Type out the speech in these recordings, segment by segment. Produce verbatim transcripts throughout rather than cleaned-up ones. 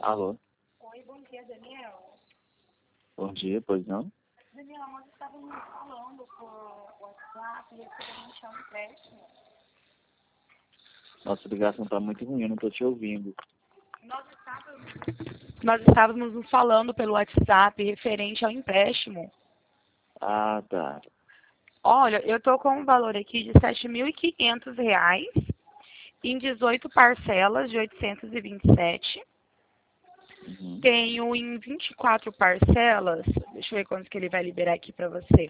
Alô? Oi, bom dia, Daniel. Bom dia, pois não? Daniel, nós estávamos falando por WhatsApp referente a um empréstimo. Nossa ligação tá muito ruim, eu não tô te ouvindo. Nós estávamos... Nós estávamos nos falando pelo WhatsApp referente ao empréstimo. Ah, tá. Olha, eu estou com um valor aqui de sete mil e quinhentos reais em dezoito parcelas de oitocentos e vinte e sete. Uhum. Tenho em vinte e quatro parcelas. Deixa eu ver quanto que ele vai liberar aqui para você.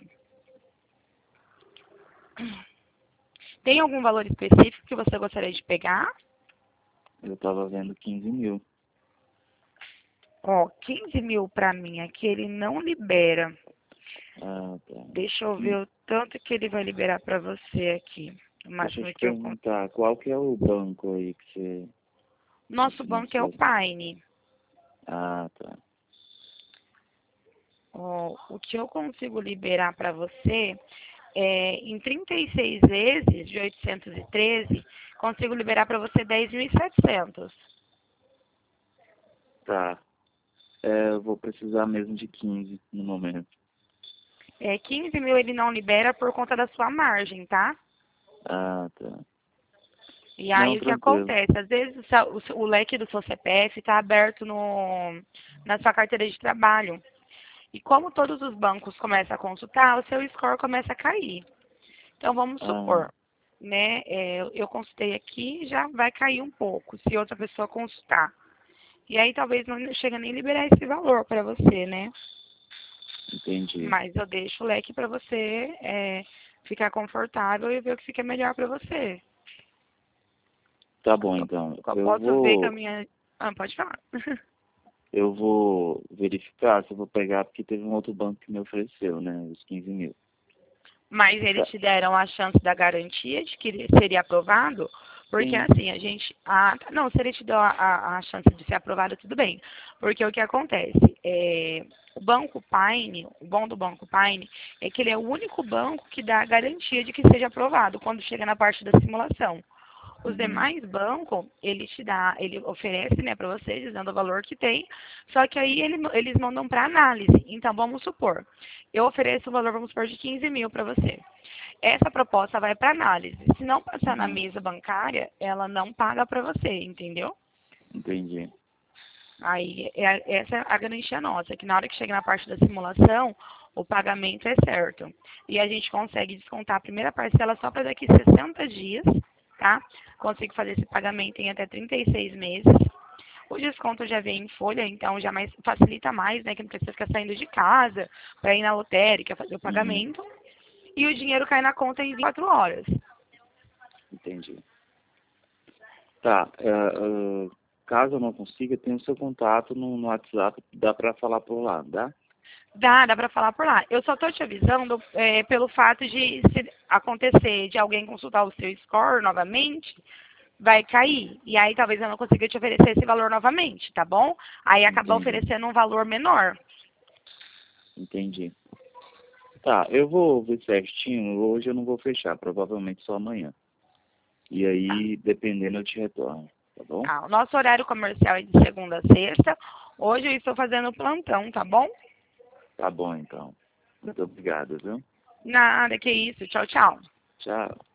Tem algum valor específico que você gostaria de pegar? Eu tava vendo quinze mil. Ó, quinze mil para mim aqui ele não libera. Ah, tá. Deixa eu ver Hum, o tanto que ele vai liberar para você aqui. O Deixa eu máximo te que eu consigo. perguntar, qual que é o banco aí que você Nosso banco é o financia? Paine. Ah, tá. Ó, o que eu consigo liberar para você é em trinta e seis vezes de oitocentos e treze, consigo liberar para você dez mil e setecentos. Tá. É, eu vou precisar mesmo de quinze no momento. É, quinze mil ele não libera por conta da sua margem, tá? Ah, tá. E Não, aí o que tranquilo. acontece? Às vezes o, seu- o seu- o leque do seu C P F está aberto no, na sua carteira de trabalho. E como todos os bancos começam a consultar, o seu score começa a cair. Então vamos Ah, supor, né? é, eu consultei aqui, já vai cair um pouco, se outra pessoa consultar. E aí talvez não chega nem liberar esse valor para você, né? entendi. Mas eu deixo o leque para você é, ficar confortável e ver o que fica melhor para você. Tá bom, Eu, então. eu Eu posso ver com a vou, minha... Ah, pode falar. eu vou verificar se eu vou pegar, porque teve um outro banco que me ofereceu, né, os quinze mil. Mas eles Tá. te deram a chance da garantia de que ele seria aprovado? Porque Sim. assim, a gente. Ah, tá, não, se ele te deu a, a, a chance de ser aprovado, tudo bem. Porque o que acontece? É, o Banco Paine, o bom do Banco Paine, é que ele é o único banco que dá a garantia de que seja aprovado quando chega na parte da simulação. Os Uhum. demais bancos, ele te dá, ele oferece, né, para você, dizendo o valor que tem, só que aí ele, eles mandam para análise. Então, vamos supor, eu ofereço o valor, vamos supor, de quinze mil para você. Essa proposta vai para análise. Se não passar na Uhum. mesa bancária, ela não paga para você, entendeu? Entendi. Aí, é, essa é a garantia nossa, que na hora que chega na parte da simulação, o pagamento é certo. E a gente consegue descontar a primeira parcela só para daqui sessenta dias, tá? Consigo fazer esse pagamento em até trinta e seis meses. O desconto já vem em folha, então já mais, facilita mais, né? Que não precisa ficar saindo de casa para ir na lotérica fazer o Uhum. pagamento. E o dinheiro cai na conta em vinte e quatro horas. Entendi. Tá. é, é, caso eu não consiga, tem o seu contato no, no WhatsApp, dá pra falar por lá, dá? Dá, dá para falar por lá. Eu só tô te avisando é, pelo fato de se acontecer de alguém consultar o seu score novamente, vai cair. E aí talvez eu não consiga te oferecer esse valor novamente, tá bom? Aí acaba Entendi. oferecendo um valor menor. Entendi. Tá, eu vou ver certinho. Hoje eu não vou fechar, provavelmente só amanhã. E Tá. aí, dependendo, eu te retorno, tá bom? Ah, o nosso horário comercial é de segunda a sexta. Hoje eu estou fazendo plantão, tá bom? Tá bom, então. Muito obrigado, viu? Nada, que isso. Tchau, tchau. Tchau.